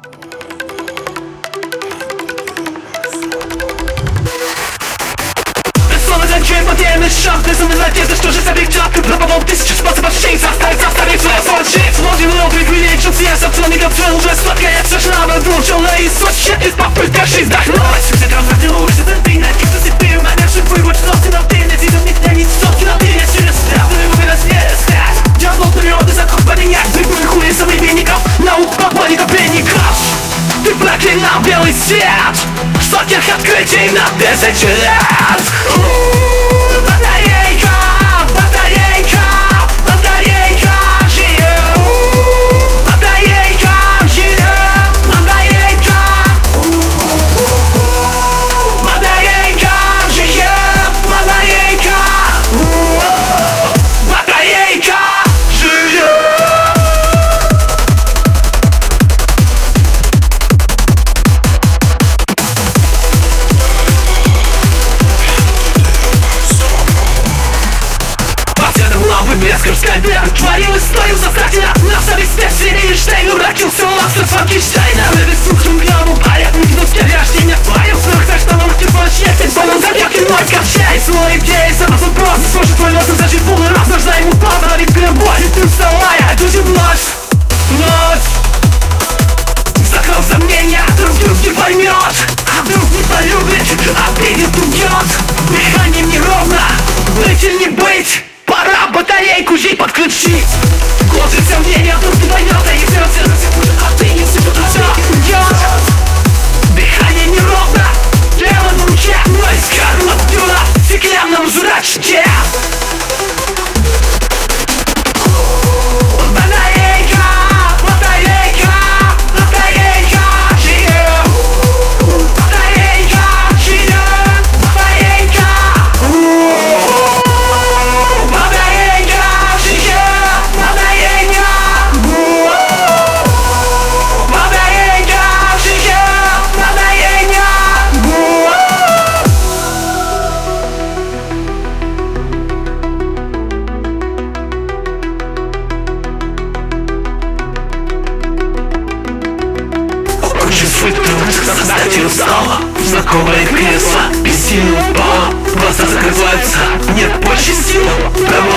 Потерянный шанс, безумный надежда, что жизнь облегчат. Ты пробовал тысячи способов честь, оставить свое солнце. Сложный много привилегий, съест опционный контроль. Уже сладкая сошла, выдручила и сочи. Из попытки вздохнулась. Все там вернулись, это ты, на них засыпил. Манер живой, вот что ты на ты, на тебе не тянет сотки на ты, я через страх. Ты вывез не стать. Дьявол природы, закон поменять. Ты хули современников, наук поклонников, пленников. Ты проклинал белый свет, сотнях открытий на тысячи лет. Батарейка, батарейка, батарейка, живет. Батарейка, живет, батарейка. Батарейка, живет, батарейка. Батарейка, живет. Мескерская вера творилась, стою за стратина. На совести Сириштейн уродился ластер Франкенштейна. Вывез джунглям, порядок гнутки рождения. Твоим сных, так что вам телефон счастье. Полон забьёк и мой ковчей. Свой гей, сама тут просто слушай твой нос. Зажить полный раз, нужна ему папа, ловить грибой. И ты вставай, а тут вновь, вновь. Закрыл сомнения, вдруг не поймет. А вдруг не полюбит, обидит, убьет. Дыханием неровно, быть или не быть. Пора батарейку ей подключить. Годы сомнения, вдруг не поймет. А если он сердце хуже, а ты не сыпет, все уйдет. Дыхание неровно, дело на руке. Но из кармы отдюна в стеклянном жрачке. Батарейка, батарейка, батарейка, живет. Батарейка, живет, батарейка. Батарейка, живет, батарейка. Батарейка, живет, батарейка. Создатель устала, знакомое кресло, бессильно упала. Глаза закрываются, нет больше сил.